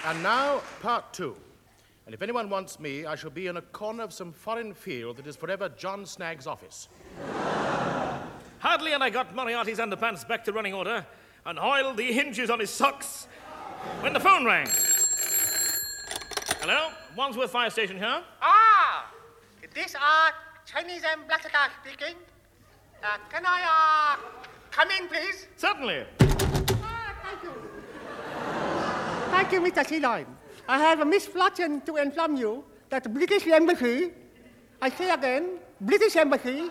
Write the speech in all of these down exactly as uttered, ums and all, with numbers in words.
And now, part two. And if anyone wants me, I shall be in a corner of some foreign field that is forever John Snagg's office. Hardly had I got Moriarty's underpants back to running order and oiled the hinges on his socks when the phone rang. Hello? Wandsworth Fire Station here? Ah! These are Chinese and Black Star speaking. Uh, can I, uh, come in, please? Certainly. Ah, thank you. Thank you, Mister Sealine. I have a misfortune to inform you that the British Embassy, I say again, British Embassy,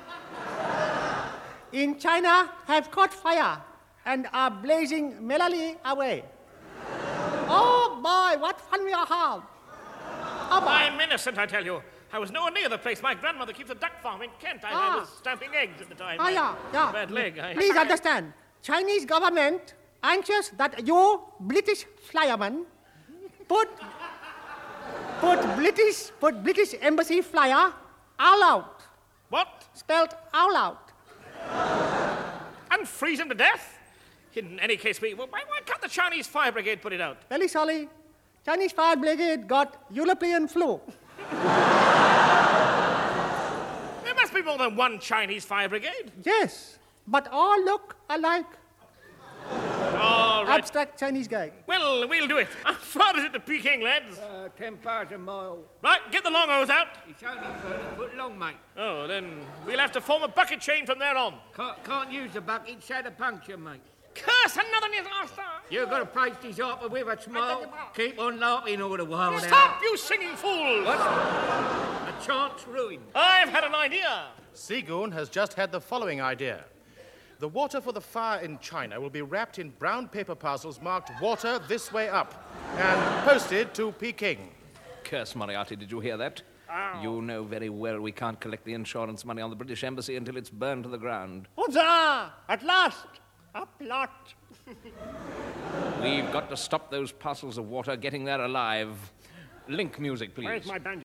in China have caught fire and are blazing merrily away. Oh, boy, what fun we are have. Oh, boy. I'm innocent, I tell you. I was nowhere near the place. My grandmother keeps a duck farm in Kent. I, Ah. I was stamping eggs at the time. Ah, yeah, yeah. Bad leg. I... Please understand, Chinese government anxious that you, British flyerman, put, put British, put British Embassy flyer all out. What? Spelled all out. And freeze him to death? In any case, we, well, why, why can't the Chinese fire brigade put it out? Very sorry. Chinese fire brigade got European flu. There must be more than one Chinese fire brigade. Yes, but all look alike. All right. Abstract Chinese guy. Well, we'll do it. How far is it to Peking, lads? Uh, ten parts a mile. Right, get the long hose out. It's only thirty foot long, mate. Oh, then we'll have to form a bucket chain from there on. Can't, can't use the bucket, it's had a puncture, mate. Curse another disaster! You've got to place this up with a smile. Keep on laughing all the while now. Stop, you singing fools! What? A chance ruined. I've had an idea. Seagoon has just had the following idea. The water for the fire in China will be wrapped in brown paper parcels marked water this way up and posted to Peking. Curse, Moriarty, did you hear that? Ow. You know very well we can't collect the insurance money on the British Embassy until it's burned to the ground. Huzzah! At last, a plot. We've got to stop those parcels of water getting there alive. Link music, please. Where's my banjo?